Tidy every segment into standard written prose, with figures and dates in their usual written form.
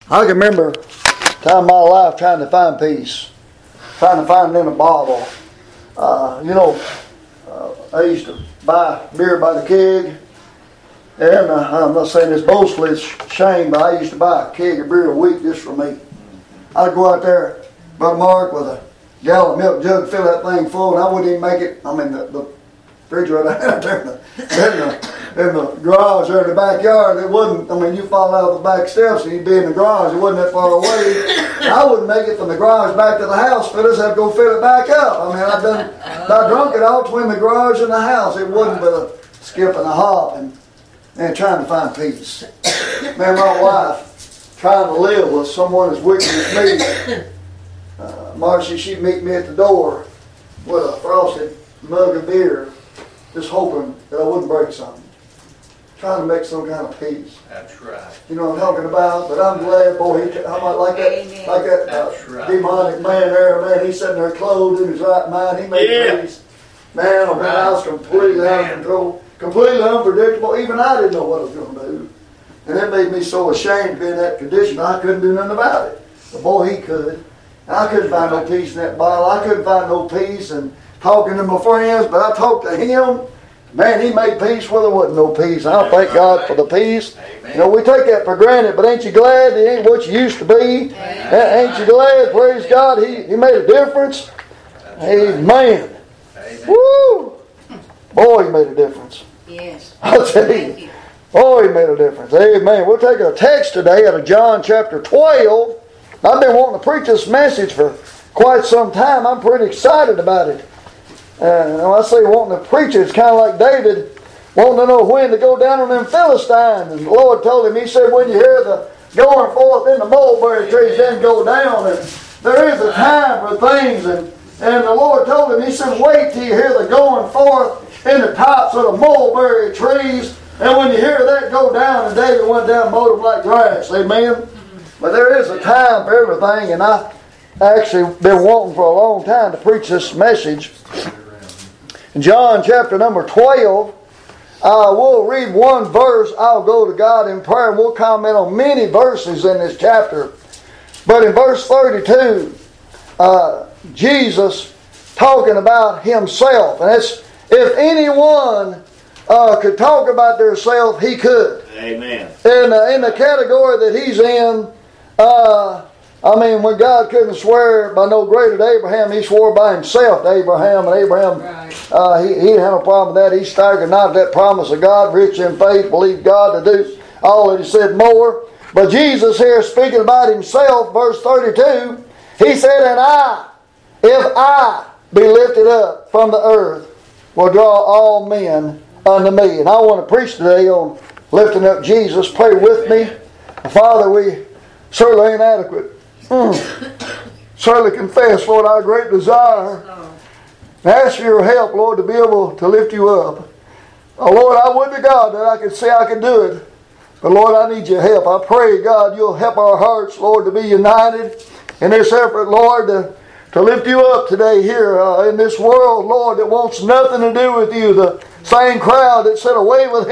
I can remember a time in my life trying to find peace, trying to find it in a bottle. I used to buy beer by the keg, and I'm not saying this boastfully, it's shame, but I used to buy a keg of beer a week just for me. I'd go out there, Brother Mark, with a gallon of milk jug, fill that thing full, and I wouldn't even make it. I mean, the refrigerator out there in the garage or in the backyard, it wasn't, you fall out of the back steps and you'd be in the garage, it wasn't that far away. I wouldn't make it from the garage back to the house, but I just had to go fill it back up. I drunk it all between the garage and the house. It wasn't but a skip and a hop and trying to find peace. Man, my wife, trying to live with someone as wicked as me, Marcy, she'd meet me at the door with a frosted mug of beer, just hoping that I wouldn't break something. Trying to make some kind of peace. That's right. You know what I'm talking about? But I'm glad, boy, like that demonic man there, man, he's sitting there clothed in his right mind. He made peace. Man, I was completely out of control, completely unpredictable. Even I didn't know what I was going to do. And it made me so ashamed to be in that condition, I couldn't do nothing about it. But boy, he could. And I couldn't find no peace in that bottle. I couldn't find no peace in talking to my friends, but I talked to him. Man, he made peace where there wasn't no peace. I thank God for the peace. Amen. We take that for granted, but ain't you glad it ain't what you used to be? Ain't you glad, praise God, he made a difference? Amen. Amen. Woo! Boy, he made a difference. Yes. I'll tell you. Boy, he made a difference. Amen. We'll take a text today out of John chapter 12. I've been wanting to preach this message for quite some time. I'm pretty excited about it. When I say wanting to preach it, it's kind of like David wanting to know when to go down on them Philistines. And the Lord told him, he said, when you hear the going forth in the mulberry trees, then go down. And there is a time for things. And the Lord told him, he said, wait till you hear the going forth in the tops of the mulberry trees. And when you hear that, go down. And David went down and mowed them like grass. Amen? But there is a time for everything. And I actually been wanting for a long time to preach this message. In John chapter number 12, we'll read one verse. I'll go to God in prayer and we'll comment on many verses in this chapter. But in verse 32, Jesus talking about himself. And it's, if anyone could talk about theirself, he could. Amen. In the category that he's in, when God couldn't swear by no greater to Abraham, he swore by himself to Abraham. And Abraham, he didn't have no problem with that. He staggered not at that promise of God, rich in faith, believed God to do all that he said more. But Jesus here speaking about himself, verse 32, he said, and if I be lifted up from the earth, will draw all men unto me. And I want to preach today on lifting up Jesus. Pray with me. Father, we certainly ain't adequate. Certainly confess, Lord, our great desire. And ask for your help, Lord, to be able to lift you up. Oh, Lord, I would to God that I could say I could do it. But Lord, I need your help. I pray, God, you'll help our hearts, Lord, to be united in this effort, Lord, to lift you up today here in this world, Lord, that wants nothing to do with you. The same crowd that said, away with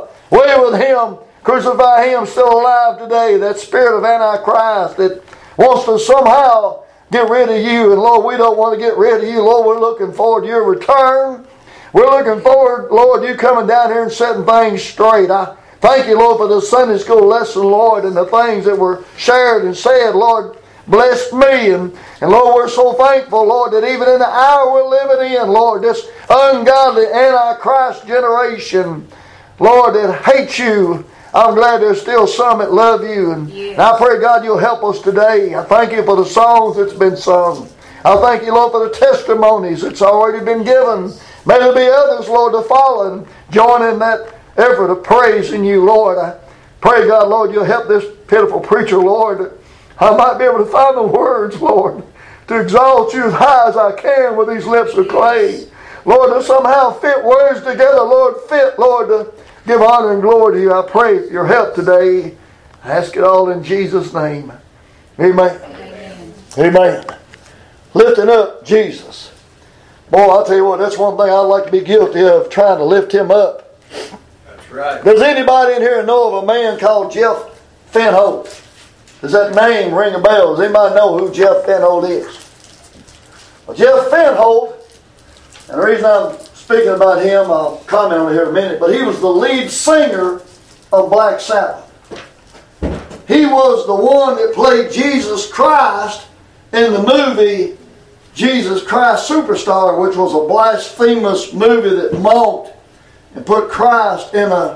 him, crucify him, still alive today. That spirit of Antichrist that wants to somehow get rid of you. And Lord, we don't want to get rid of you. Lord, we're looking forward to your return. We're looking forward, Lord, you coming down here and setting things straight. I thank you, Lord, for the Sunday school lesson, Lord, and the things that were shared and said, Lord, blessed me. And Lord, we're so thankful, Lord, that even in the hour we're living in, Lord, this ungodly Antichrist generation, Lord, that hates you, I'm glad there's still some that love you. And I pray, God, you'll help us today. I thank you for the songs that's been sung. I thank you, Lord, for the testimonies that's already been given. May there be others, Lord, to follow and join in that effort of praising you, Lord. I pray, God, Lord, you'll help this pitiful preacher, Lord, that I might be able to find the words, Lord, to exalt you as high as I can with these lips of clay. Lord, to somehow fit words together, Lord, to give honor and glory to you. I pray for your help today. I ask it all in Jesus' name. Amen. Amen. Amen. Lifting up Jesus. Boy, I'll tell you what, that's one thing I'd like to be guilty of, trying to lift him up. That's right. Does anybody in here know of a man called Jeff Fenholt? Does that name ring a bell? Does anybody know who Jeff Fenholt is? Well, Jeff Fenholt, and the reason I'm speaking about him, I'll comment on it here in a minute, but he was the lead singer of Black Sabbath. He was the one that played Jesus Christ in the movie Jesus Christ Superstar, which was a blasphemous movie that mocked and put Christ in a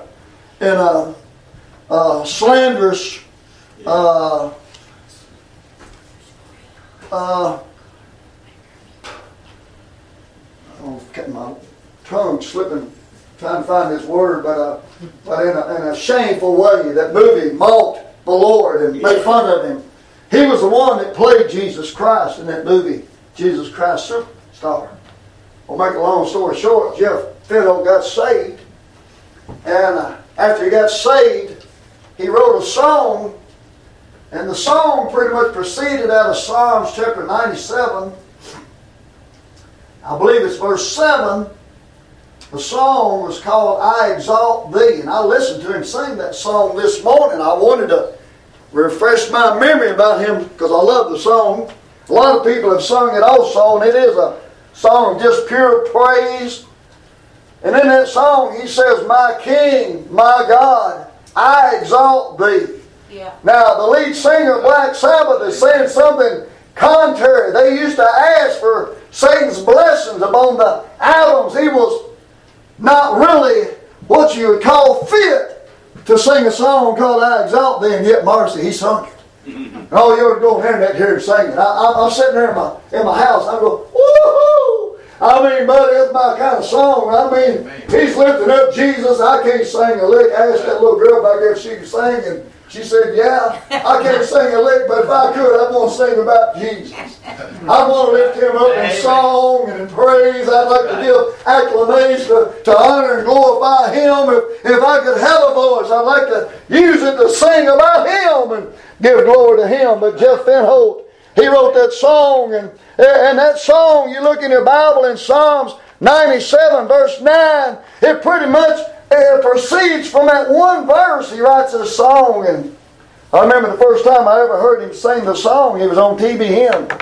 slanderous my tongue slipping trying to find this word, but in a shameful way. That movie mocked the Lord and made fun of Him. He was the one that played Jesus Christ in that movie, Jesus Christ Superstar. We'll make a long story short, Jeff Fenholt got saved, and after he got saved, he wrote a song, and the song pretty much proceeded out of Psalms chapter 97. I believe it's verse 7. The song was called I Exalt Thee. And I listened to him sing that song this morning. I wanted to refresh my memory about him because I love the song. A lot of people have sung it also, and it is a song of just pure praise. And in that song he says, my King, my God, I exalt Thee. Yeah. Now the lead singer of Black Sabbath is saying something contrary. They used to ask for Satan's blessings upon the albums. He was not really what you would call fit to sing a song called I Exalt Thee, and yet Marcy, he sung it. And all you ought to go on the internet and hear him sing it. I'm sitting there in my house, I'm going, woo-hoo! I mean, buddy, that's my kind of song. I mean, he's lifting up Jesus. I can't sing a lick. I asked that little girl back there if she could sing, and she said, yeah, I can't sing a lick, but if I could, I'm going to sing about Jesus. I want to lift Him up in song and in praise. I'd like to give acclamations to honor and glorify Him. If I could have a voice, I'd like to use it to sing about Him and give glory to Him. But Jeff Fenholt, he wrote that song, and that song, you look in your Bible in Psalms 97 verse 9, it pretty much proceeds from that one verse. He writes this song, and I remember the first time I ever heard him sing the song, he was on TBN.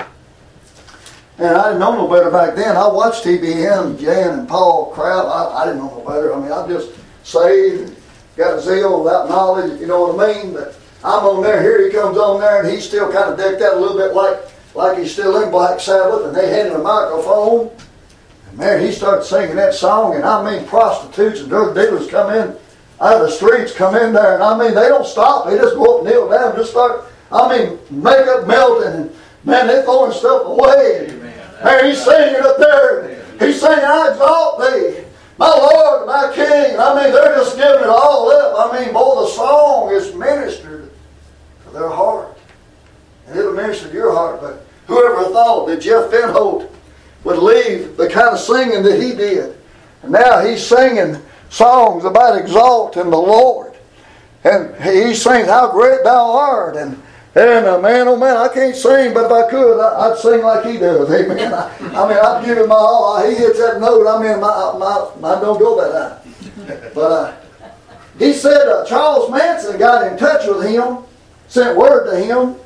And I didn't know no better back then. I watched TBN, Jan and Paul Crabb. I didn't know no better. I mean, I just saved, got a zeal without knowledge, if you know what I mean. But I'm on there, here he comes on there, and he's still kind of decked out a little bit like he's still in Black Sabbath, and they hand him a microphone. And man, he started singing that song, and I mean, prostitutes and drug dealers come in out of the streets, come in there, and I mean, they don't stop. They just go up and kneel down and just start, I mean, makeup melting, and man, they're throwing stuff away. Man, he's singing up there. He's saying, I exalt Thee, my Lord, my King. I mean, they're just giving it all up. I mean, boy, the song is ministered to their heart. And it'll minister to your heart. But whoever thought that Jeff Fenholt would leave the kind of singing that he did. And now he's singing songs about exalting the Lord. And he sings, how great Thou art. And man, oh man, I can't sing, but if I could, I'd sing like he does. Amen. I mean, I'd give him my all. He hits that note. I mean, my don't go that high. But he said Charles Manson got in touch with him, sent word to him,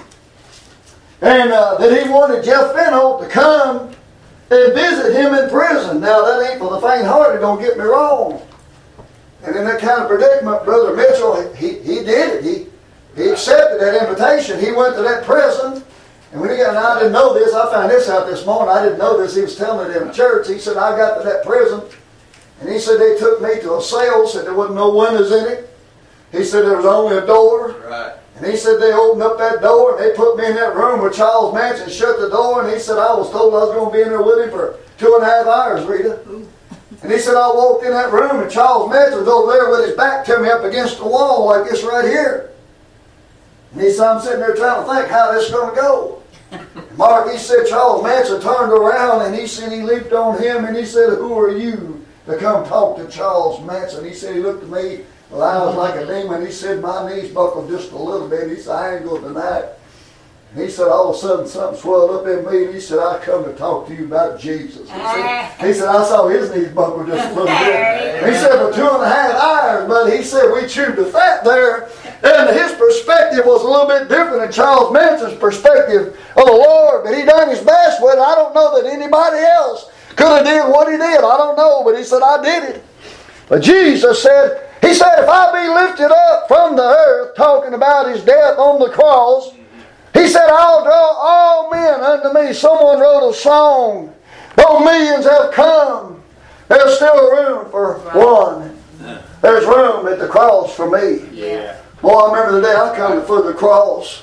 and that he wanted Jeff Fenholt to come and visit him in prison. Now, that ain't for the faint-hearted, don't get me wrong. And in that kind of predicament, Brother Mitchell, he did it. He accepted that invitation. He went to that prison. And when he got, and I didn't know this, I found this out this morning. I didn't know this. He was telling it in church. He said, I got to that prison. And he said, they took me to a cell. Said there wasn't no windows in it. He said there was only a door. Right. And he said they opened up that door and they put me in that room where Charles Manson shut the door. And he said, I was told I was going to be in there with him for 2.5 hours, Rita. And he said, I walked in that room and Charles Manson was over there with his back to me up against the wall like this right here. And he said, I'm sitting there trying to think how this is going to go. And Mark, he said, Charles Manson turned around and he said he leaped on him and he said, who are you to come talk to Charles Manson? He said, he looked at me, well, I was like a demon. He said, my knees buckled just a little bit. He said, I ain't going to deny it. And he said, all of a sudden something swelled up in me and he said, I come to talk to you about Jesus. He said, I saw his knees buckle just a little bit. And he said, for 2.5 hours, but he said, we chewed the fat there. And his perspective was a little bit different than Charles Manson's perspective of the Lord. But he done his best with it. I don't know that anybody else could have did what he did. I don't know, but he said, I did it. But Jesus said, he said, if I be lifted up from the earth, talking about his death on the cross, he said, I'll draw all men unto me. Someone wrote a song. Though millions have come, there's still room for one. There's room at the cross for me. Yeah. Boy, I remember the day I come for the cross.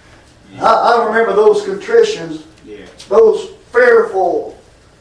I remember those contritions, those fearful,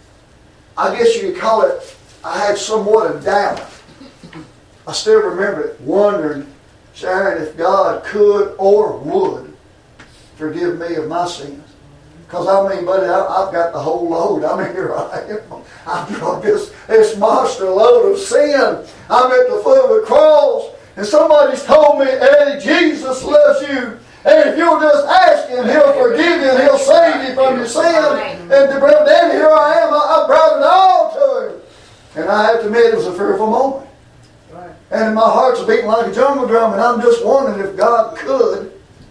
I guess you could call it, I had somewhat of doubt. I still remember it, wondering, Sharon, if God could or would forgive me of my sins. Because I mean, buddy, I've got the whole load. I mean, here I am. I've got this monster load of sin. I'm at the foot of the cross. And somebody's told me, Eddie, Jesus loves you. And if you'll just ask Him, He'll forgive you and He'll save you from your sin. And then here I am. I brought it all to Him. And I have to admit, it was a fearful moment. And my heart's beating like a jungle drum. And I'm just wondering if God could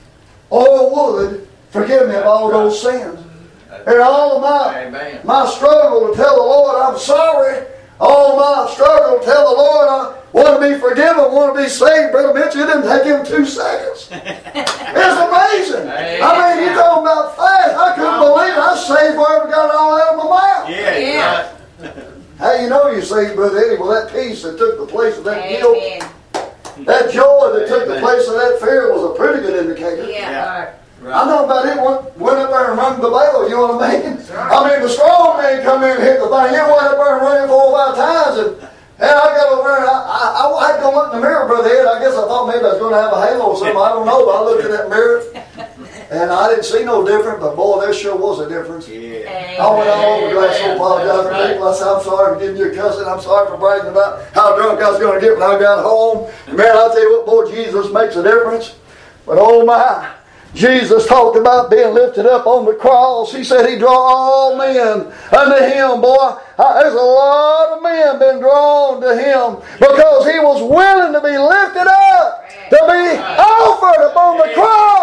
or would forgive me of all those sins. And all of my struggle to tell the Lord I'm sorry. All my struggle to tell the Lord I want to be forgiven, want to be saved. Brother Mitch, it didn't take him 2 seconds. It's amazing. I mean, you're talking about fast. I couldn't believe it. I saved before I ever got it all out of my mouth. Yeah. How you know you're saved, Brother Eddie? Well, that peace that took the place of that guilt, that joy that took the place of that fear was a pretty good indicator. Right. I know about it. Went up there and rung the bell. You know what I mean? I mean, the strong man come in and hit the thing. It went up there and rang 4 or 5 times. And I got over there and I had to go look in the mirror, Brother Ed. I guess I thought maybe I was going to have a halo or something. I don't know. But I looked in that mirror and I didn't see no difference. But boy, there sure was a difference. Yeah. I went all over the glass, so apologize for people. I said, I'm sorry for getting you cussing. I'm sorry for bragging about how drunk I was going to get when I got home. And man, I'll tell you what, boy, Jesus makes a difference. But oh my. Jesus talked about being lifted up on the cross. He said He'd draw all men unto Him. Boy, there's a lot of men been drawn to Him because He was willing to be lifted up, to be offered upon the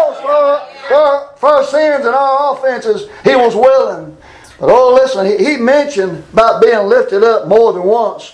cross for our sins and our offenses. He was willing. But oh, listen, he mentioned about being lifted up more than once.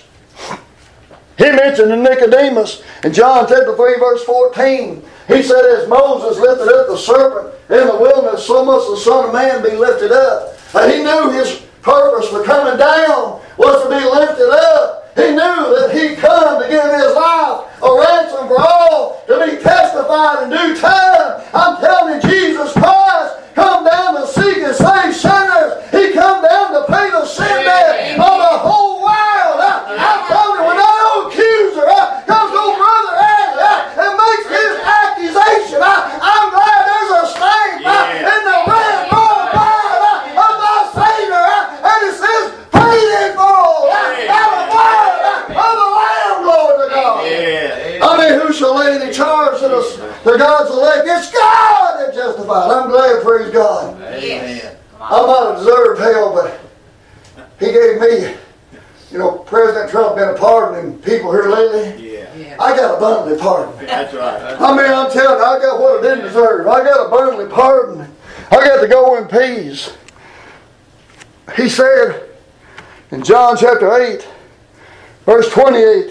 He mentioned to Nicodemus in John chapter 3 verse 14. He said, as Moses lifted up the serpent in the wilderness, so must the Son of Man be lifted up. And he knew his purpose for coming down was to be lifted up. He knew that He'd come to give His life a ransom for all, to be testified in due time. I'm telling you, Jesus Christ come down to seek and save sinners. He come down to pay the sin debt of the whole world. I'm telling you, when that old accuser comes to old Brother Eddie and makes his accusation, I'm glad there's a stain in the red blood of my Savior. And it says, paid in full by the blood of the Lamb, glory to God. I mean, who shall lay any charge to God's elect? It's God that justifies. I'm glad, praise God. Amen. I might have deserved hell, but He gave me, President Trump been a pardoning people here lately. I got abundantly pardoned. That's right. I mean, I'm telling you, I got what I didn't deserve. I got abundantly pardoned. I got to go in peace. He said in John chapter 8, verse 28,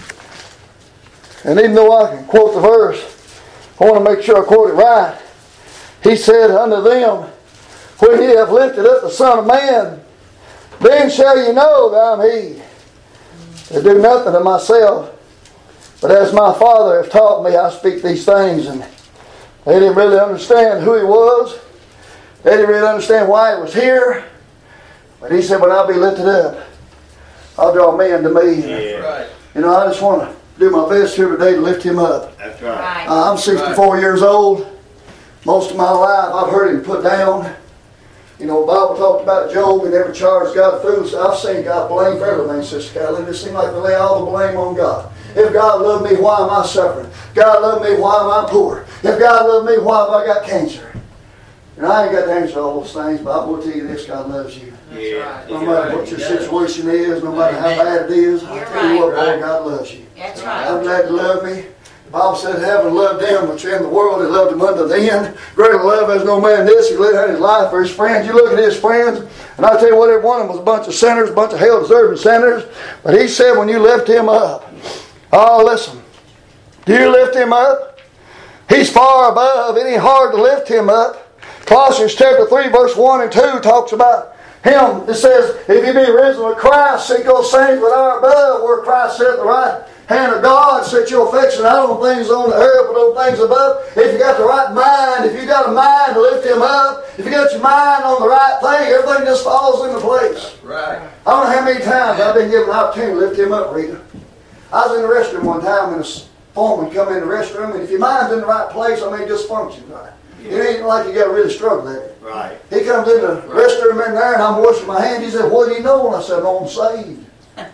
and even though I can quote the verse, I want to make sure I quote it right. He said unto them, when He hath lifted up the Son of Man, then shall you know that I'm He. I do nothing of myself, but as my Father hath taught me, I speak these things. And they didn't really understand who He was. They didn't really understand why He was here. But He said, when I'll be lifted up, I'll draw men to me. Yeah. I just want to do my best here today to lift Him up. That's right. I'm 64 years old. Most of my life I've heard Him put down. The Bible talked about Job. He never charged God food. So I've seen God blame for everything, Sister Carolyn. It seems like we lay all the blame on God. If God loved me, why am I suffering? God loved me, why am I poor? If God loved me, why have I got cancer? And I ain't got to answer all those things, but I will tell you this, God loves you. Yeah. No matter what your situation is, no matter how bad it is, I'll tell you what, boy, God loves you. That's right. I'm glad to love me. The Bible said heaven loved them which are in the world, and loved them unto the end. Greater love has no man this, he laid down his life for his friends. You look at his friends, and I tell you what, every one of them was a bunch of sinners, a bunch of hell-deserving sinners. But he said when you lift him up, oh, listen, do you lift him up? He's far above. It ain't hard to lift him up. Colossians chapter 3, verse 1 and 2 talks about him. It says, if you be risen with Christ, seek those things that are above, where Christ sat at the right hand of God. Set your affection not on things on the earth, but on things above. If you got the right mind, if you got a mind to lift him up, if you got your mind on the right thing, everything just falls into place. Right. I don't know how many times I've been given an opportunity to lift him up, Rita. I was in the restroom one time, and a foreman come in the restroom, and if your mind's in the right place, I mean, it just functions right. It ain't like you got to really struggle at it. Right. He comes in the restroom in there, and I'm washing my hands. He said, what do you know? And I said, I'm saved.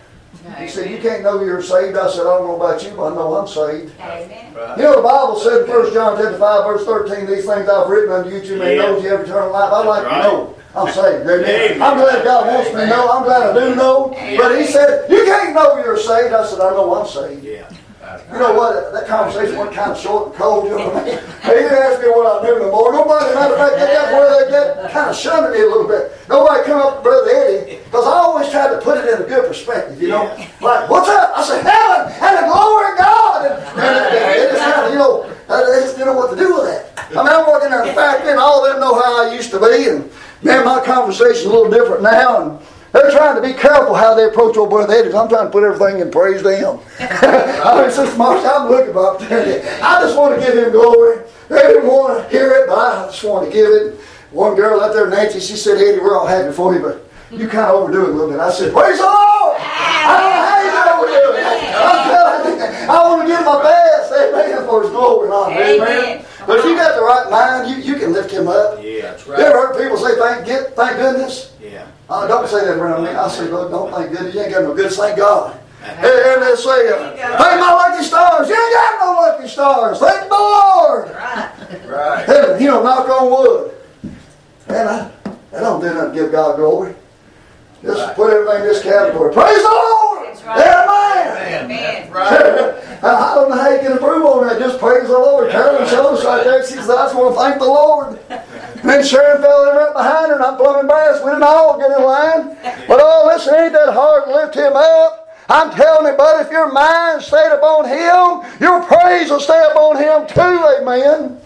He said, you can't know you're saved. I said, I don't know about you, but I know I'm saved. Amen. Right. You know, the Bible said in 1 John chapter 5, verse 13, these things I've written unto you, you may know you have eternal life. I'd like to know I'm saved. Amen. I'm glad God wants me to know. I'm glad I do know. But he said, you can't know you're saved. I said, I know I'm saved. Yeah. You know what? That conversation went kind of short and cold. You know what I mean? He didn't ask me what I knew no more. Nobody, matter of fact, that's where they kind of shunned me a little bit. Nobody come up to Brother Eddie, because I always tried to put it in a good perspective, you know. Like, what's up? I said, heaven and the glory of God. And they just kind of, you know, they just didn't know what to do with that. I mean, I'm working in a factory, and all of them know how I used to be. And man, my conversation's a little different now. And they're trying to be careful how they approach old Brother Eddie. I'm trying to put everything in praise to him. I mean, Sister Marcia, I'm looking up there. I just want to give him glory. They didn't want to hear it, but I just want to give it. One girl out there, Nancy, she said, Eddie, we're all happy for you, but you kind of overdo it a little bit. I said, praise the Lord! I don't know how you overdo it. I'm telling you, I want to give my best. Amen, for his glory and honor. Amen. But if you got the right mind, you can lift him up. Yeah, that's You ever heard people say, thank goodness? Yeah. Don't say that around me. I say, look, don't thank goodness. You ain't got no good, thank God. And they say, thank my lucky stars. You ain't got no lucky stars. Thank the Lord. Right. And, you know, knock on wood. And I don't do nothing to give God glory. Just put everything in this category. Praise the Lord. That's right. Amen. Amen. Right. I don't know how you can improve on that. Just praise the Lord. Carolyn showed us right there. She said, I just want to thank the Lord. And then Sharon fell in right behind her, and I'm plumb embarrassed. We didn't all get in line. But oh, listen, ain't that hard to lift him up? I'm telling you, buddy, if your mind stayed upon him, your praise will stay upon him too. Amen.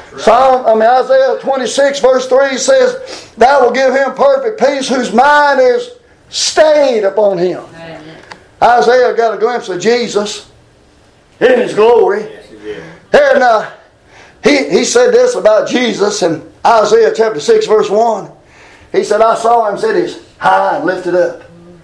Isaiah 26 verse 3 says, thou will give him perfect peace whose mind is stayed upon him. Amen. Isaiah got a glimpse of Jesus in his glory. Yes, he did. And he said this about Jesus in Isaiah chapter 6 verse 1. He said, I saw him, said he's high and lifted up.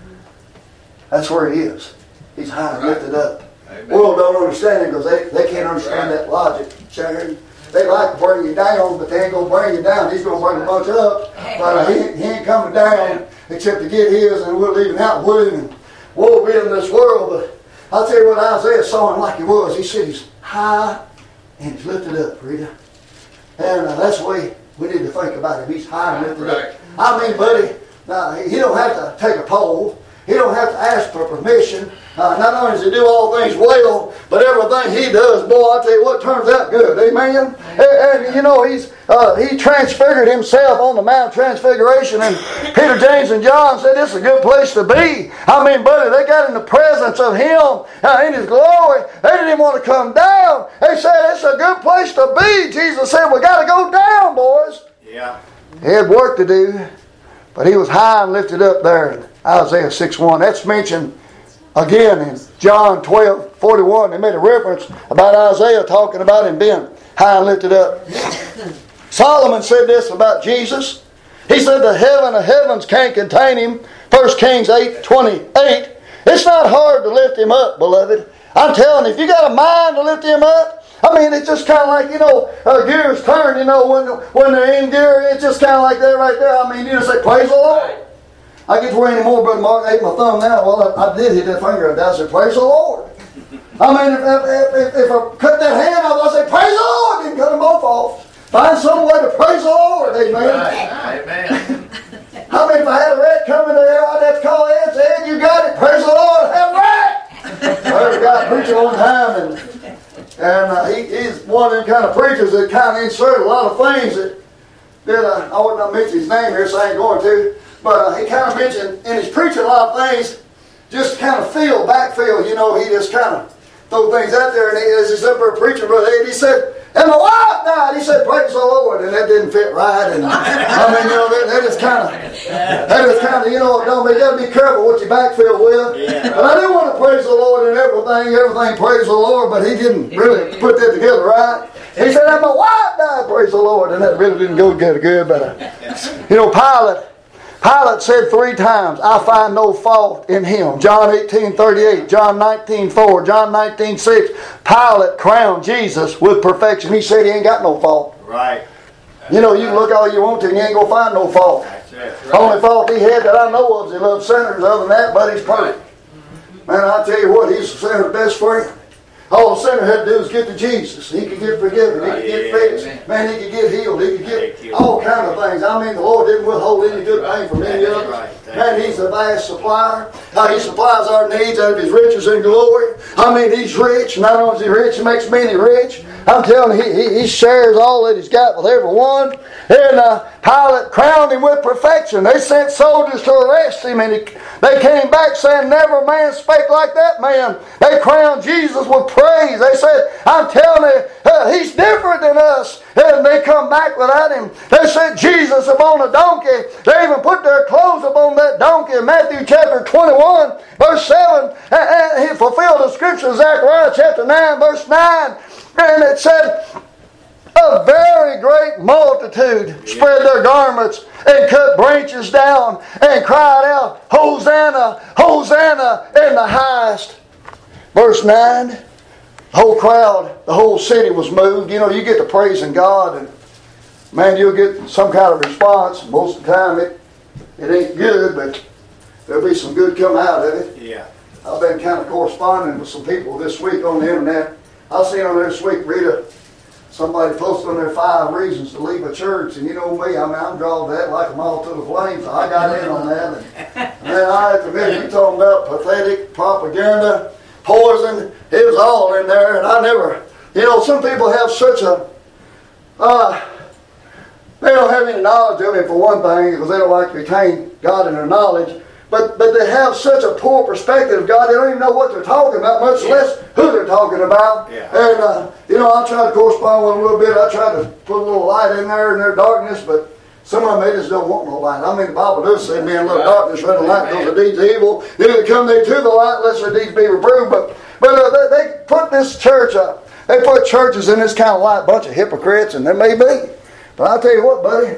That's where he is. He's high and lifted up. Amen. The world don't understand it because they can't understand that logic, Sharon. They like to bring you down, but they ain't going to bring you down. He's going to bring a bunch up. But he ain't coming down except to get his, and we're leaving out with him. And woe be in this world. But I'll tell you what, Isaiah saw him like he was. He said he's high and he's lifted up, Rita. And that's the way we need to think about him. He's high and lifted up. I mean, buddy, now, he don't have to take a poll. He don't have to ask for permission. Not only does he do all things well, but everything he does, boy, I tell you what, turns out good. Amen? And you know, he transfigured himself on the Mount of Transfiguration, and Peter, James, and John said this is a good place to be. I mean, buddy, they got in the presence of him in his glory. They didn't even want to come down. They said it's a good place to be. Jesus said, we got to go down, boys. Yeah. He had work to do, but he was high and lifted up there in Isaiah 6:1. That's mentioned again in John 12:41. They made a reference about Isaiah talking about him being high and lifted up. Solomon said this about Jesus. He said the heaven of heavens can't contain him. 1 Kings 8:28. It's not hard to lift him up, beloved. I'm telling you, if you got a mind to lift him up, I mean, it's just kind of like, you know, gears turn, you know, when they're in gear, it's just kind of like that right there. I mean, you just say, praise the Lord. I get to worry anymore, Brother Mark. I ate my thumb now. Well, I did hit that finger. I said, praise the Lord. I mean, if I cut that hand off, I say, praise the Lord. Didn't cut them both off. Find some way to praise the Lord. Amen. Right. Amen. I mean, if I had a rat coming there, I'd have to call Ed and say, Ed, you got it. Praise the Lord. Have a rat. I heard a guy preaching one time, and one of them kind of preachers that kind of inserted a lot of things that I would not mention his name here, so I ain't going to. But he kind of mentioned in his preaching a lot of things, just kind of backfill, you know, he just kind of throw things out there. And as he's up there preaching, Brother Ed, he said, and my wife died. He said, praise the Lord. And that didn't fit right. And I mean, you know, that is kind of, you know, you got to be careful what you backfill with. Yeah. But I do want to praise the Lord and everything praise the Lord, but he didn't really put that together right. He said, and my wife died, praise the Lord. And that really didn't go good. But, you know, Pilate said 3 times, I find no fault in him. John 18:38, John 19:4, John 19:6. Pilate crowned Jesus with perfection. He said he ain't got no fault. Right. You know, you can look all you want to and you ain't going to find no fault. That's it. The only fault he had that I know of is he loved sinners. Other than that, but he's perfect. Man, I tell you what, he's the sinner's best friend. All the sinner had to do is get to Jesus. He could get forgiven. He could get fixed. Man, he could get healed. He could get all kinds of things. I mean, the Lord didn't withhold any good thing from any of us. Man, he's a vast supplier. He supplies our needs out of his riches and glory. I mean, he's rich. Not only is he rich, he makes many rich. I'm telling you, he shares all that he's got with everyone. And Pilate crowned him with perfection. They sent soldiers to arrest him, and they came back saying, never man spake like that man. They crowned Jesus with praise. They said, I'm telling you, he's different than us. And they come back without him. They sent Jesus upon a donkey. They even put their clothes upon that donkey in Matthew chapter 21, verse 7. And he fulfilled the scripture, Zechariah chapter 9, verse 9. And it said, a very great multitude spread their garments and cut branches down and cried out, Hosanna, Hosanna in the highest. Verse 9, the whole crowd, the whole city was moved. You know, you get to praising God and man, you'll get some kind of response. Most of the time it ain't good, but there'll be some good come out of it. Yeah. I've been kind of corresponding with some people this week on the internet. I seen on there this week, Rita, somebody posted on there 5 reasons to leave a church, and you know me, I mean, I'm drawn to that like a moth to the flame, so I got in on that. And man, I have to admit, you talking about pathetic propaganda, poison, it was all in there, and I never, you know, some people have such a, they don't have any knowledge of Him for one thing, because they don't like to retain God in their knowledge. But they have such a poor perspective of God, they don't even know what they're talking about, much less who they're talking about. Yeah. And, you know, I try to correspond with them a little bit. I try to put a little light in their darkness, but some of them, they just don't want no light. I mean, the Bible does say, man, love darkness rather than light, because the deeds of evil. Neither come they to the light, lest their deeds be reproved. But they put this church up. They put churches in this kind of light, bunch of hypocrites, and there may be. But I'll tell you what, buddy.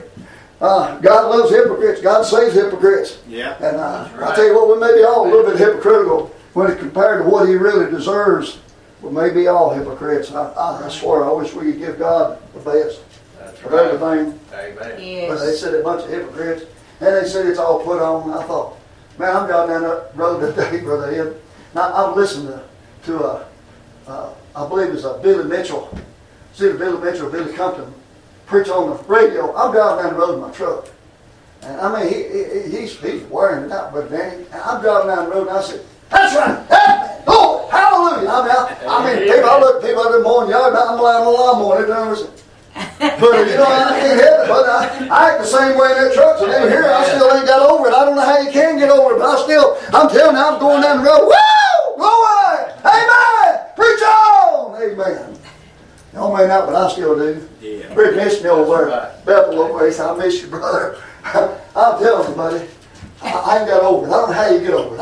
God loves hypocrites. God saves hypocrites. Yeah. And I tell you what, we may be all a little bit hypocritical when it's compared to what He really deserves. We may be all hypocrites. I swear, I wish we could give God the best of everything. Amen. Yes. But they said a bunch of hypocrites, and they said it's all put on. I thought, man, I'm driving down that road today, Brother Ed. Now I'm listening to I believe it was Billy Mitchell. See Billy Mitchell, Billy Compton. Preach on the radio. I'm driving down the road in my truck. And I mean, he's wearing it out, Brother Danny. And I'm driving down the road and I said, that's right. Amen. Oh, hallelujah. I mean, people, I look at people out there mowing the yard, I'm lying on the lawnmower. They don't listen. But, you know, I can't help it. But I act the same way in that truck. So even here, I still ain't got over it. I don't know how you can get over it, but I'm telling you, I'm going down the road. Woo! Glory! Amen! Preach on! Amen. Y'all may not, but I still do. Yeah. Rick missed me over there. Right. Bethel over there. He said, I miss you, brother. I'm telling you, buddy. I ain't got over it. I don't know how you get over it.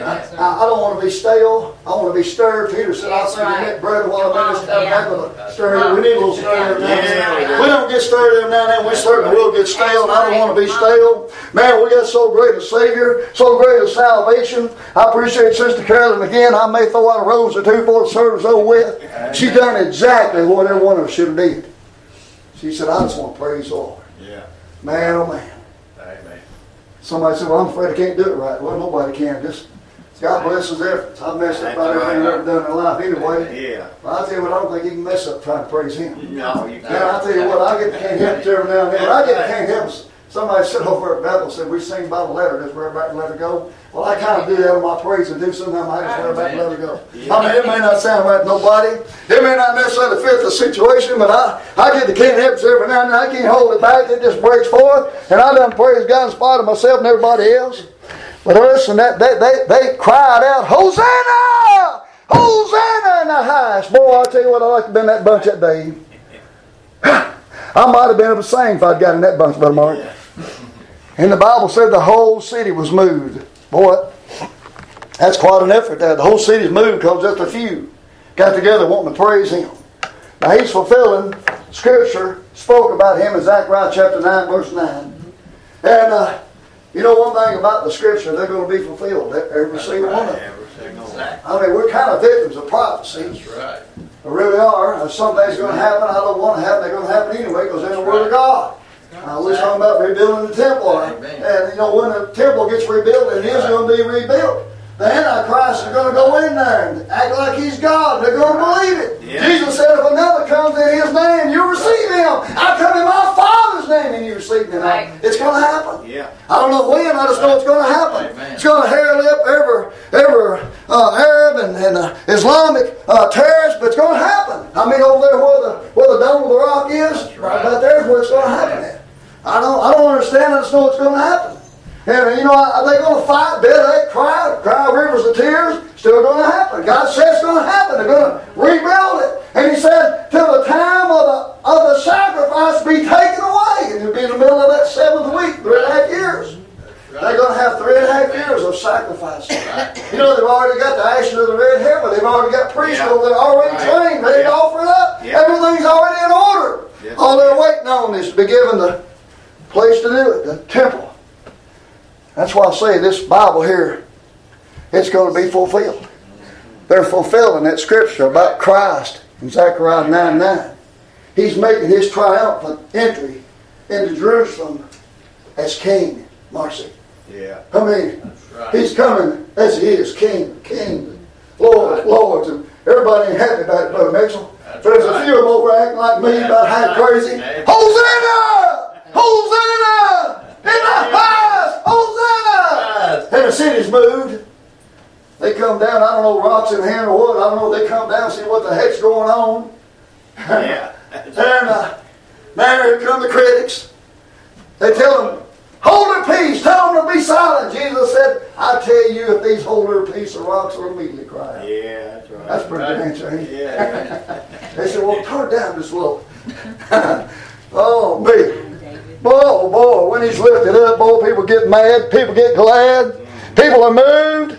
I don't want to be stale. I want to be stirred. Peter said, I'll see you next brother while I'm in this tabernacle. Stir. We need a little stir every now and then. We don't get stirred every now and then. We certainly will get stale, and I don't want to be stale. Man, we got so great a Savior, so great a salvation. I appreciate Sister Carolyn again. I may throw out a rose or two before the service over with. She done exactly what every one of us should have did. She said, I just want to praise the Lord. Yeah. Man, oh man. Amen. Somebody said, well, I'm afraid I can't do it right. Well, nobody can. Just God bless his efforts. I've messed up about everything I've ever done in life anyway. Yeah. But I'll tell you what, I don't think you can mess up trying to praise Him. No, you can't. Man, I'll tell you what, I can't help it every now and then. I can't help Somebody said over at Bethel, said, we sing by the letter, just wear back and let her go. Well, I kind of do that on my praise and do sometimes I just wear back and let her go. I mean, it may not sound right to nobody. It may not necessarily fit the situation, but I get the can't help it every now and then. I can't hold it back. It just breaks forth. And I done praise God in spite of myself and everybody else. But listen, they cried out, Hosanna! Hosanna in the highest. Boy, I'll tell you what, I like to be in that bunch that day. I might have been able to sing if I'd got in that bunch, Brother Mark. And the Bible said the whole city was moved. Boy, that's quite an effort there. The whole city's moved because just a few got together wanting to praise Him. Now He's fulfilling, Scripture spoke about Him in Zechariah chapter 9, verse 9. And you know one thing about the Scripture, they're going to be fulfilled. Every single one of them. I mean, we're kind of victims of prophecy. That's right. We really are. Something's going to happen. I don't want to happen. They're going to happen anyway because they're in the Word of God. We're talking about rebuilding the temple. And you know, when the temple gets rebuilt, it is going to be rebuilt. The Antichrist is going to go in there and act like he's God. They're going to believe it. Yeah. Jesus said, if another comes in His name, you receive him. I come in my Father's name and you receive him. Right. It's going to happen. Yeah. I don't know when. I just know it's going to happen. Amen. It's going to hair lip every Arab and Islamic terrorist, but it's going to happen. I mean, over there where the dome of the rock is, right about there is where it's going to happen at. I don't understand. I just know it's going to happen. And you know, they're going to fight, bed ache, cry rivers of tears. Still going to happen. God says it's going to happen. They're going to rebuild it. And He said, till the time of the sacrifice be taken away. And it'll be in the middle of that 7th week, 3.5 years. They're going to have 3.5 years of sacrifice. You know, they've already got the ashes of the red heifer. They've already got priests over there already trained, ready to offer it up. Everything's already in order. All they're waiting on is to be given the place to do it, the temple. That's why I say this Bible here, it's going to be fulfilled. They're fulfilling that Scripture about Christ in Zechariah 9:9. He's making His triumphant entry into Jerusalem as King, Marcy. Yeah. I mean, He's coming as He is King, Lord. And everybody ain't happy about it, Brother Mitchell. But there's a few of them over acting like me about how crazy. Hosanna! Hosanna! In the highest! Hosanna! And the city's moved. They come down, I don't know, rocks in hand or what. I don't know, they come down and see what the heck's going on. Yeah. And now here come the critics. They tell them, hold their peace, tell them to be silent. Jesus said, I tell you, if these hold their peace, the rocks will immediately cry out. Yeah, that's right. That's pretty good answer, ain't it? Yeah. They said, well, turn down just a little. Oh, me. Boy, when He's lifted up, boy, people get mad, people get glad, people are moved.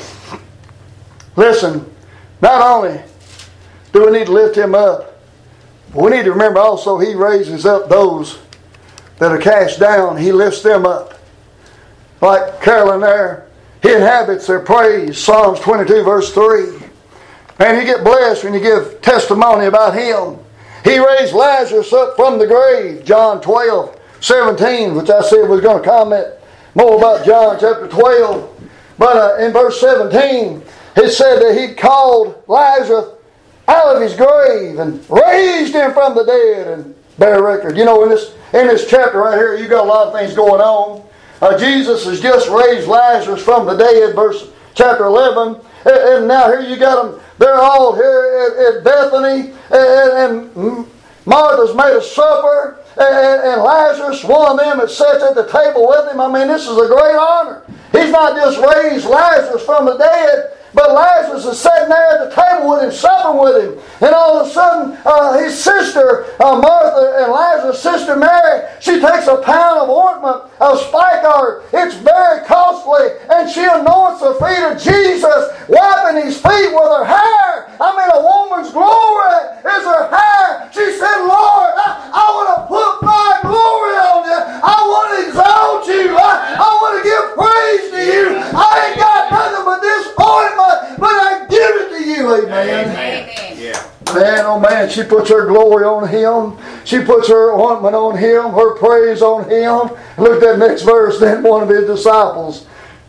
Listen, not only do we need to lift Him up, but we need to remember also He raises up those that are cast down. He lifts them up. Like Carolyn there, He inhabits their praise, Psalms 22 verse 3. And you get blessed when you give testimony about Him. He raised Lazarus up from the grave, John 12:17, which I said was going to comment more about John chapter 12. But in verse 17, it said that He called Lazarus out of his grave and raised him from the dead and bear record. You know, in this chapter right here, you got a lot of things going on. Jesus has just raised Lazarus from the dead, chapter 11. And now here you got them. They're all here at Bethany. And Martha's made a supper. And Lazarus, one of them that sits at the table with him. I mean, this is a great honor. He's not just raised Lazarus from the dead, but Lazarus is sitting there at the table with him, supping with him. And all of a sudden, his sister, Martha, and Lazarus' sister Mary, she takes a pound of ointment of spikenard. It's very costly. And she anoints the feet of Jesus, wiping His feet with her hair. I mean, a woman's glory is her hair. She said, Lord, I want to put my glory on you. I want to exalt you. I want to give praise to you. I ain't got nothing but this ointment, but I give it to you. Amen. Amen. Yeah. Man, oh man, she puts her glory on Him. She puts her ointment on Him, her praise on Him. Look at that next verse. Then one of His disciples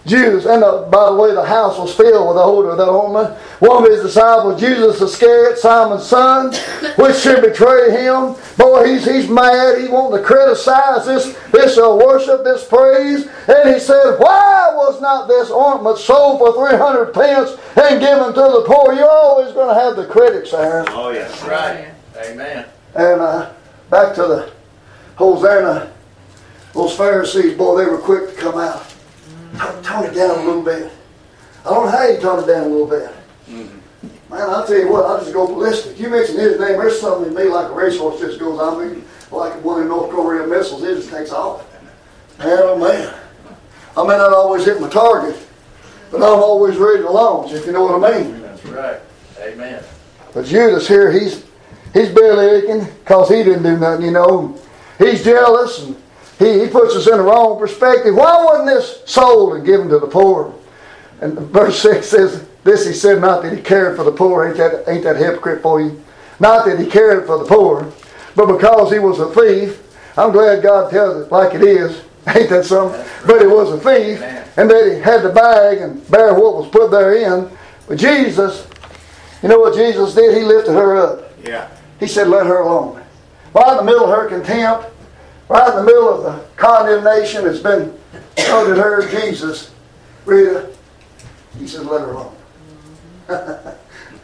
Judas, and by the way, the house was filled with the odor of the aroma. One of his disciples, Judas Iscariot, Simon's son, which should betray him. Boy, he's mad. He wanting to criticize this worship, this praise. And he said, why was not this ointment sold for 300 pence and given to the poor? You're always going to have the critics there. Oh, yes. Right. Amen. And back to the Hosanna, those Pharisees, boy, they were quick to come out. Tone it down a little bit. I don't know how you tone it down a little bit. Man, I'll tell you what, I'll just go ballistic. You mention his name, there's something in me like a racehorse just goes on me, like one of the North Korean missiles, it just takes off. Man, oh man. I may not always hit my target, but I'm always ready to launch, if you know what I mean. That's right. Amen. But Judas here, he's belly aching because he didn't do nothing, you know. He's jealous, and he puts us in the wrong perspective. Why wasn't this sold and given to the poor? And verse 6 says, this he said, not that he cared for the poor. Ain't that hypocrite for you? Not that he cared for the poor, but because he was a thief. I'm glad God tells it like it is. Ain't that something? Right. But he was a thief. Amen. And that he had to bag and bear what was put therein. But Jesus, you know what Jesus did? He lifted her up. Yeah. He said, let her alone. Right in the middle of her contempt, right in the middle of the condemnation that's been thrown at her, Jesus, Rita, he said, let her alone. Man,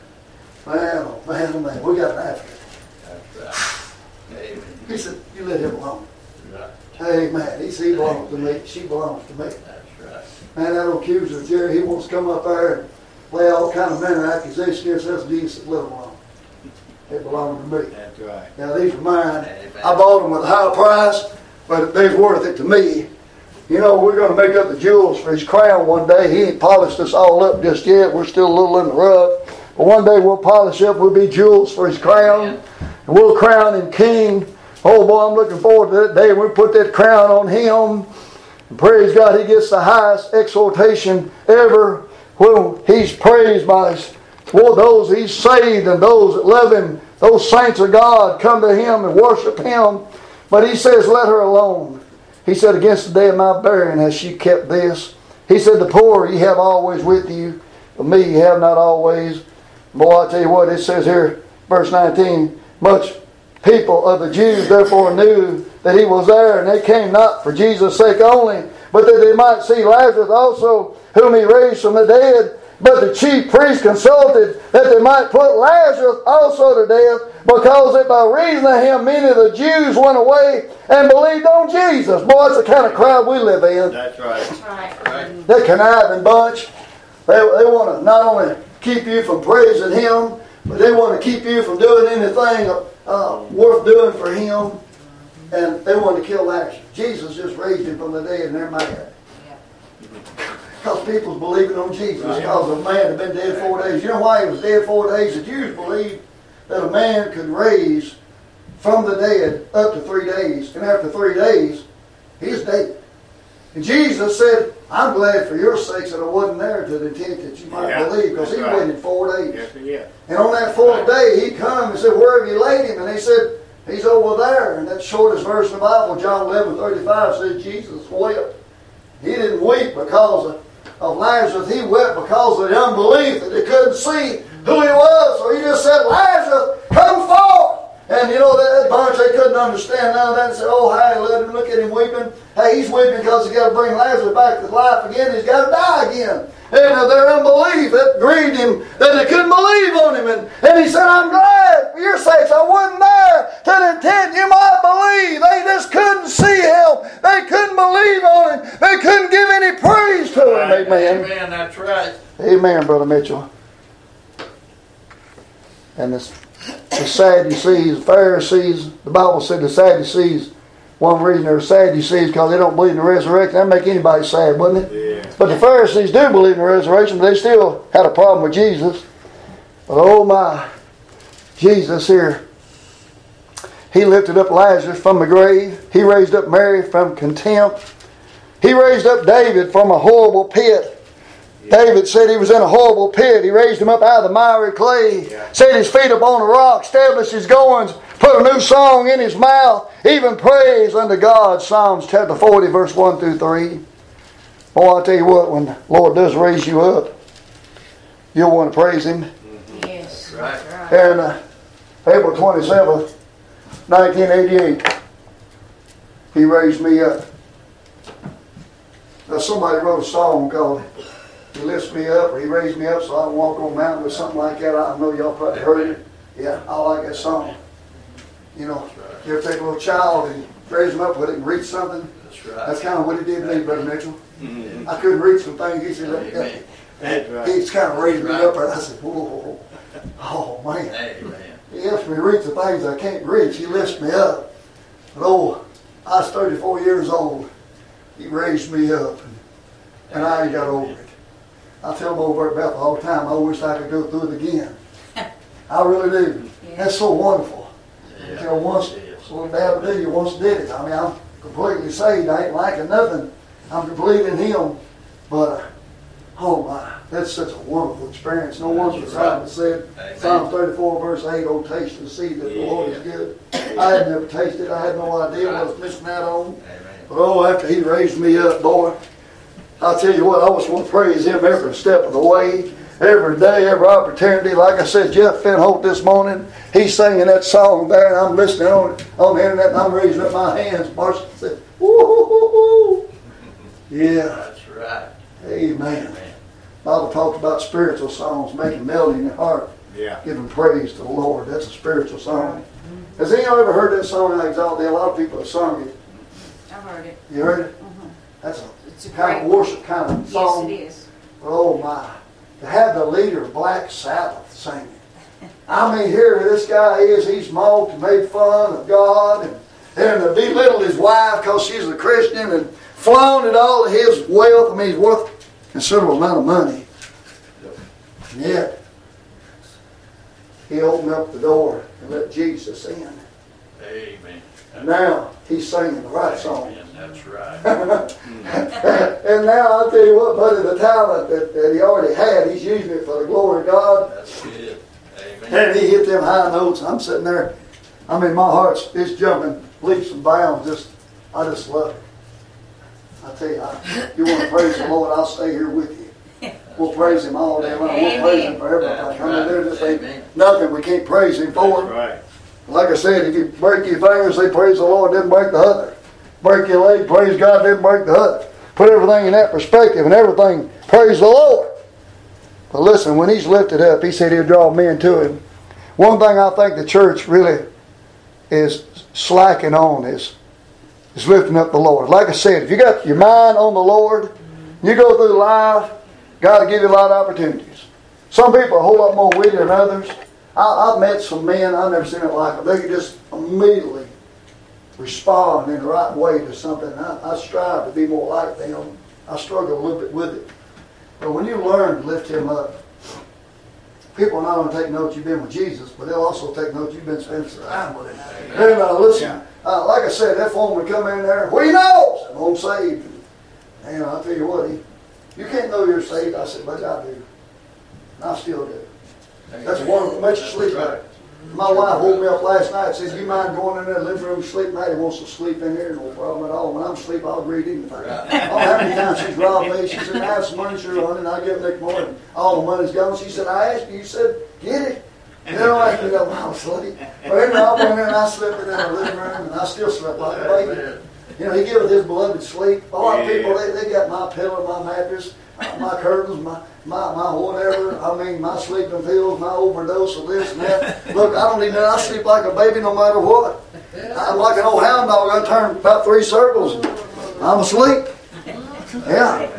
oh man, oh man, we got an advocate. That's right. Amen. He said, you let him alone. Right. Hey man, he said, he belongs to me. She belongs to me. That's right. Man, that accuser, Jerry, he wants to come up there and lay all kind of manner of accusations against us. Jesus said, let him alone. It belonged to me. That's right. Now these are mine. Amen. I bought them with a high price, but they're worth it to me. You know, we're going to make up the jewels for his crown one day. He ain't polished us all up just yet. We're still a little in the rough. But one day we'll polish up. We'll be jewels for his crown. Amen. And we'll crown him king. Oh boy, I'm looking forward to that day. We'll put that crown on him. And praise God, he gets the highest exhortation ever when he's praised by those he's saved and those that love him. Those saints of God come to him and worship him. But he says, let her alone. He said, against the day of my burying has she kept this. He said, the poor ye have always with you, but me ye have not always. Boy, I tell you what, it says here, verse 19, much people of the Jews therefore knew that he was there, and they came not for Jesus' sake only, but that they might see Lazarus also, whom he raised from the dead. But the chief priests consulted that they might put Lazarus also to death, because that by reason of him many of the Jews went away and believed on Jesus. Boy, that's the kind of crowd we live in. That's right. Right. That conniving bunch. They want to not only keep you from praising him, but they want to keep you from doing anything worth doing for him. And they want to kill Lazarus. Jesus just raised him from the dead, and they're mad. Because people's believing on Jesus. Because a man had been dead 4 days. You know why he was dead 4 days? The Jews believed that a man could raise from the dead up to 3 days. And after 3 days, he's dead. And Jesus said, I'm glad for your sakes that I wasn't there to the intent that you might believe. Because he waited 4 days. Yes, he is. And on that fourth day, he come and said, where have you laid him? And they said, he's over there. And that shortest verse in the Bible, John 11:35, says Jesus wept. He didn't weep because of Lazarus. He wept because of the unbelief that they couldn't see who he was. So he just said, Lazarus, come forth. And you know, that bunch, they couldn't understand none of that. And said, oh, hey, let him look at him weeping. Hey, he's weeping because he's got to bring Lazarus back to life again. He's got to die again. And their unbelief, that grieved him, that they couldn't believe on him. And he said, I'm glad for your sakes I wasn't there to the intent you might believe. They just couldn't see him. They couldn't believe on him. They couldn't give any praise to him. Right. Amen. Amen, that's right. Amen, Brother Mitchell. And the Sadducees, Pharisees, the Bible said the Sadducees, one reason they're Sadducees because they don't believe in the resurrection. That'd make anybody sad, wouldn't it? Yeah. But the Pharisees do believe in the resurrection, but they still had a problem with Jesus. But oh my, Jesus here, he lifted up Lazarus from the grave. He raised up Mary from contempt. He raised up David from a horrible pit. David said he was in a horrible pit. He raised him up out of the miry clay, set his feet upon a rock, established his goings, put a new song in his mouth, even praise unto God. Psalms chapter 40, verse 1 through 3. Oh, I'll tell you what, when the Lord does raise you up, you'll want to praise Him. Yes. Right. And April 27th, 1988, He raised me up. Now somebody wrote a song called He Lifts Me Up, or He Raised Me Up So I Can Walk on a Mountain, or something like that. I know y'all probably heard it. Yeah, I like that song. You know, you ever take a little child and raise them up with it and reach something? That's right. That's kind of what He did to me, Brother Mitchell. Mm-hmm. I couldn't reach some things. He said, That's right. He just kind of raised me up, and I said, whoa, oh man. Amen. He helps me reach the things I can't reach. He lifts me up. But oh, I was 34 years old. He raised me up, and I ain't got over it. I tell them over at Bethel all the time, I wish I could go through it again. I really do. Yeah. That's so wonderful. Yeah. You know, once, what Dad did, you once did it. I mean, I'm completely saved. I ain't lacking nothing. I'm complete in Him. But, oh my, that's such a wonderful experience. No wonder the psalmist said, Amen. Psalm 34, verse 8, oh, taste and see that the Lord is good. I had never tasted. I had no idea what I was missing out on. Amen. But oh, after He raised me up, boy, I'll tell you what, I just want to praise Him every step of the way, every day, every opportunity. Like I said, Jeff Finholt this morning, he's singing that song there, and I'm listening on the internet, and I'm raising up my hands. Marcia said, woo-hoo-hoo-hoo. Yeah, That's right. amen. Bible talks about spiritual songs, making melody in your heart, giving praise to the Lord. That's a spiritual song. Has anyone ever heard that song, I Exalt Thee? A lot of people have sung it. I've heard it. You heard it? Mm-hmm. That's It's a a kind of great worship kind of Yes, song. it is. Oh my. To have the leader of Black Sabbath singing. I mean, here this guy is, he's mocked and made fun of God and belittled his wife because she's a Christian and flaunted all of his wealth. I mean, he's worth a considerable amount of money. And yet, he opened up the door and let Jesus in. Amen. Now, he's singing the right song. Amen. That's right. And now I'll tell you what, buddy, the talent that he already had, he's using it for the glory of God. That's good. Amen. And he hit them high notes. I'm sitting there. I mean, my heart's it's jumping leaps and bounds. I just love it. I tell you, you want to praise the Lord, I'll stay here with you. We'll praise Him all day long. We'll praise Him for everything. I mean, there just ain't nothing we can't praise Him for. Right. Like I said, if you break your fingers, say praise the Lord, didn't break the other. Break your leg, praise God, didn't break the other. Put everything in that perspective and everything, praise the Lord. But listen, when He's lifted up, He said He'll draw men to Him. One thing I think the church really is slacking on is lifting up the Lord. Like I said, if you got your mind on the Lord, you go through life, God will give you a lot of opportunities. Some people are a whole lot more witty than others. I've met some men, I've never seen it like them. They can just immediately respond in the right way to something. I strive to be more like them. I struggle a little bit with it. But when you learn to lift Him up, people not only take note you've been with Jesus, but they'll also take note you've been spending some time with Him. And listen, like I said, that phone would come in there, what do you know? I'm saved. And I'll tell you what, you can't know you're saved. I said, but I do. And I still do. That's one that makes you sleep better. My wife woke me up last night and said, you mind going in there, living room, sleep? Matty wants to sleep in here, no problem at all. When I'm asleep, I'll read anything. I don't know how many times she's robbed me. She said, I have some money, sure, honey, and I give it next morning. All the money's gone. She said, I asked you, you said, get it. And then I asked me that when I was asleep. But anyway, I went in there and I slept in the living room, and I still slept like a baby. You know, He giveth His beloved sleep. A lot of people, they got my pillow, my mattress, my curtains, my whatever. I mean, my sleeping pills, my overdose of this and that. Look, I don't even know. I sleep like a baby no matter what. I'm like an old hound dog. I turn about 3 circles. I'm asleep. Yeah.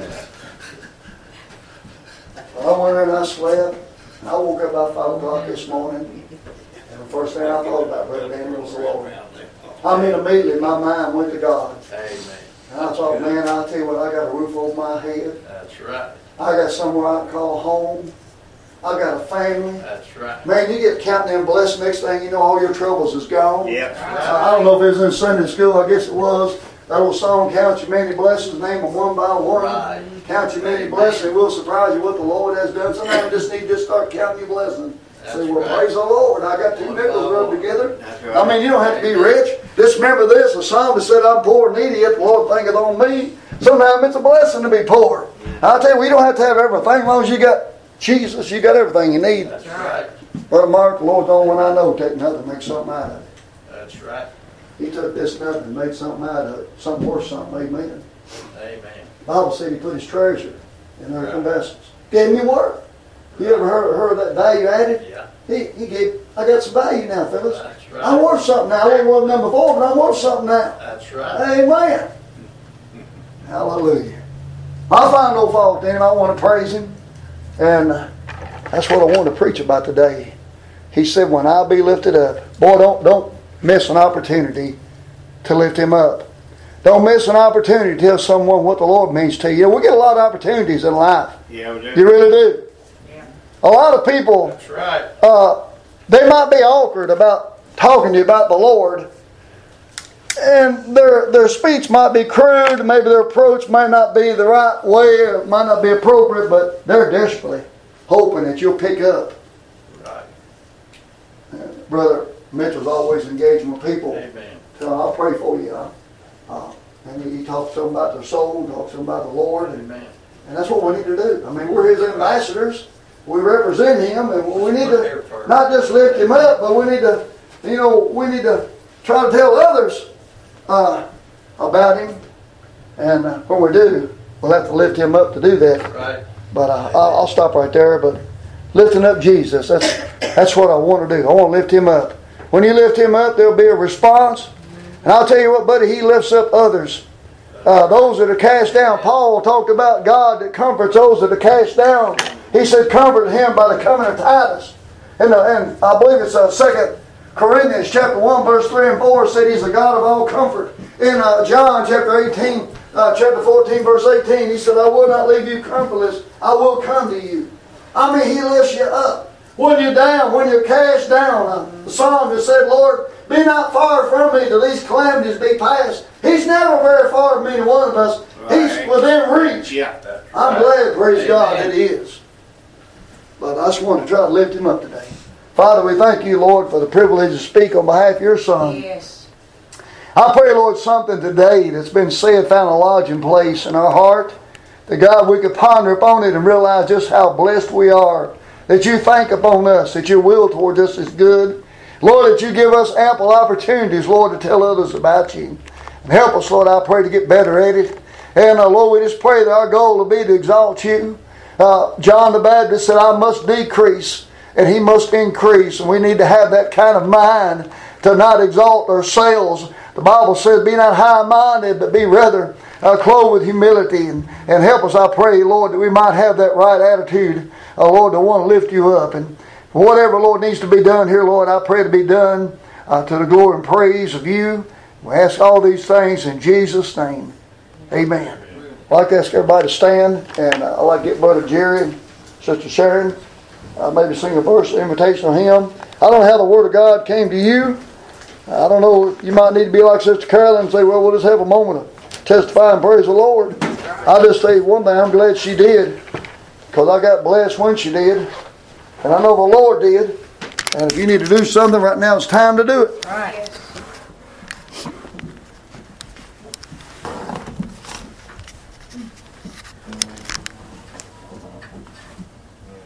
I went in and I slept. I woke up about 5 o'clock this morning. And the first thing I thought about, Brother Daniel, was the Lord. I mean, immediately my mind went to God. Amen. And I thought, man, I'll tell you what, I got a roof over my head. That's right. I got somewhere I can call home. I got a family. That's right. Man, you get counting them blessed, next thing you know, all your troubles is gone. Yep. I don't know if it was in Sunday school, I guess it was. That old song, count your many blessings, name them one by one. Right. Count your many blessings, it will surprise you what the Lord has done. Sometimes you just need to start counting your blessings. Say, well, right. praise the Lord. I got 2 nickels rubbed together. That's right. I mean, you don't have to be rich. Just remember this. The psalmist said, I'm poor and needy, yet the Lord thinketh on me. Sometimes it's a blessing to be poor. I'll tell you, we don't have to have everything. As long as you got Jesus, you got everything you need. That's right. Brother Mark, the Lord's the only one I know take nothing and make something out of it. That's right. He took this nothing and made something out of it. Something worth something. Amen. Amen. The Bible said He put His treasure in earthen vessels. Gave me worth. You ever heard of that value added? Yeah. He gave, I got some value now, fellas. That's right. I'm worth something now. I wasn't worth nothing before, but I'm worth something now. That's right. Amen. Hallelujah. I find no fault in Him. I want to praise Him. And that's what I want to preach about today. He said, when I be lifted up. Boy, don't miss an opportunity to lift Him up. Don't miss an opportunity to tell someone what the Lord means to you. We get a lot of opportunities in life. Yeah, we do. You really do. Yeah. A lot of people, That's right. they might be awkward about talking to you about the Lord. And their speech might be crude. Maybe their approach might not be the right way. Or might not be appropriate. But they're desperately hoping that you'll pick up. Right. Brother Mitchell's always engaging with people. Amen. So I'll pray for you. And he talks to them about their soul, talks to them about the Lord. Amen. And that's what we need to do. I mean, we're His ambassadors. We represent Him, and we need to not just lift Him up, but we need to, we need to try to tell others about Him. And when we do, we'll have to lift Him up to do that. Right. But I'll stop right there. But lifting up Jesus, that's what I want to do. I want to lift Him up. When you lift Him up, there'll be a response. And I'll tell you what, buddy, He lifts up others. Those that are cast down. Paul talked about God that comforts those that are cast down. He said, comfort him by the coming of Titus. And I believe it's 2 Corinthians chapter 1, verse 3 and 4 said He's the God of all comfort. In John chapter 18, chapter 14, verse 18, He said, I will not leave you comfortless. I will come to you. I mean, He lifts you up. When you're down, when you're cast down. The psalmist said, Lord, be not far from me till these calamities be past. He's never very far from any one of us. Right. He's within reach. Yeah. I'm glad, praise God, that He is. But I just want to try to lift Him up today. Father, we thank You, Lord, for the privilege to speak on behalf of Your Son. Yes. I pray, Lord, something today that's been said found a lodging place in our heart. That, God, we could ponder upon it and realize just how blessed we are. That You think upon us, that Your will towards us is good. Lord, that You give us ample opportunities, Lord, to tell others about You. And help us, Lord, I pray, to get better at it. And, Lord, we just pray that our goal will be to exalt You. John the Baptist said, I must decrease and He must increase. And we need to have that kind of mind to not exalt ourselves. The Bible says, be not high-minded, but be rather clothed with humility. And help us, I pray, Lord, that we might have that right attitude, Lord, to want to lift You up. And whatever, Lord, needs to be done here, Lord, I pray to be done to the glory and praise of You. We ask all these things in Jesus' name. Amen. I'd like to ask everybody to stand, and I'd like to get Brother Jerry and Sister Sharon, maybe sing a verse of invitation hymn. I don't know how the Word of God came to you. I don't know, you might need to be like Sister Carolyn and say, well, we'll just have a moment of testify and praise the Lord. I'll just say one thing, I'm glad she did, because I got blessed when she did, and I know the Lord did. And if you need to do something right now, it's time to do it. Right.